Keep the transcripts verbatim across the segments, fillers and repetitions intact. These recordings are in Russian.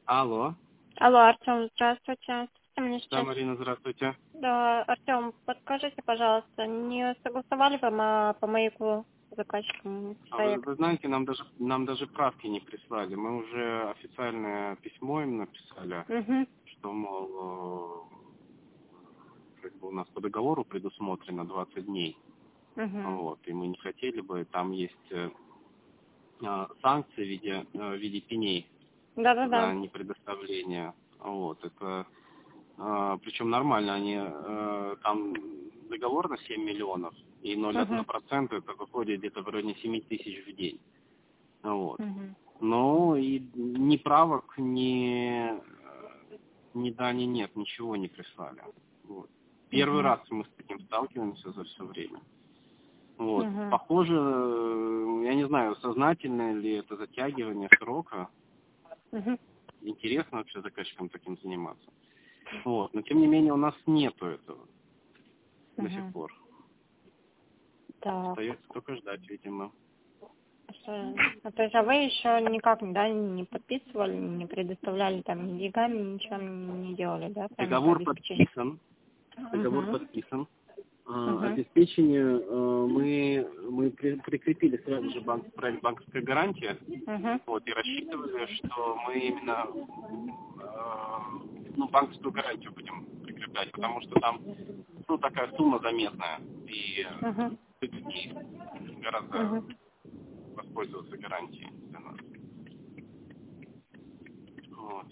Алло. Алло, Артем, здравствуйте. Слушайте, мне Да, сейчас... Марина, здравствуйте. Да, Артем, подскажите, пожалуйста, не согласовали вы ма- по маяку с заказчиком А вы, проект? вы знаете, нам даже нам даже правки не прислали. Мы уже официальное письмо им написали, Угу, что, мол, э, как бы у нас по договору предусмотрено двадцать дней. угу. Вот, и мы не хотели бы, там есть э, э, санкции в виде, э, в виде пеней за Да-да-да. непредоставление. Вот, это э, причем нормально, они э, там договор на семь миллионов, и ноль целых одна Угу, десятая процента это выходит где-то в районе семь тысяч в день. Вот. угу, Ну и ни правок, ни, э, ни да, ни нет, ничего не прислали. Вот. Первый угу, раз мы с таким сталкиваемся за все время. Вот. угу, Похоже, э, я не знаю, сознательно ли это затягивание срока. угу, Интересно вообще заказчикам таким заниматься. Вот. Но тем не менее у нас нету этого до сих угу. пор. Так, Остается только ждать, видимо. что- а то есть, а вы еще никак, да, не подписывали, не предоставляли там ни деньгами, ничего не делали, да, сами по Договор обеспечению? подписан. Договор Угу, подписан. А, угу, Обеспечение э, мы, мы при- прикрепили сразу же банк, проект банковской гарантии. угу, Вот, и рассчитывали, что мы именно э, ну, банковскую гарантию будем прикреплять, потому что там ну, такая сумма заметная. И угу, выгоднее гораздо угу. воспользоваться гарантией для нас. Вот.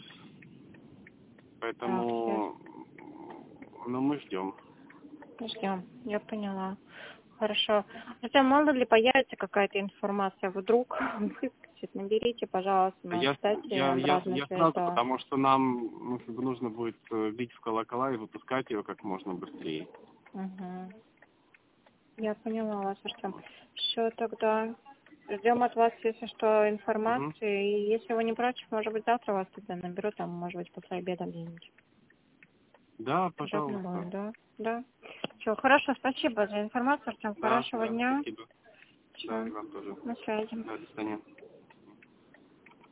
Так, все. Поэтому ну, мы ждем. Ждем, я поняла. Хорошо. Хотя мало ли появится какая-то информация, вдруг выскочит, наберите, пожалуйста, нас, Я, дайте я, я, обратную я связь, сразу, да. потому что нам ну, как бы нужно будет э, бить в колокола и выпускать ее как можно быстрее. Угу. Я поняла вас, Артем. Вот. Все, тогда ждем от вас, если что, Мгм. информации. И если вы не против, может быть, завтра вас тогда наберу, там, может быть, после обеда где-нибудь. Да, Тогда пожалуйста. понимаю, да? Да. Все, хорошо, спасибо за информацию, Артем. Да, Хорошего да, дня. спасибо. Да, Все, и вам тоже. на связи. Да, до свидания.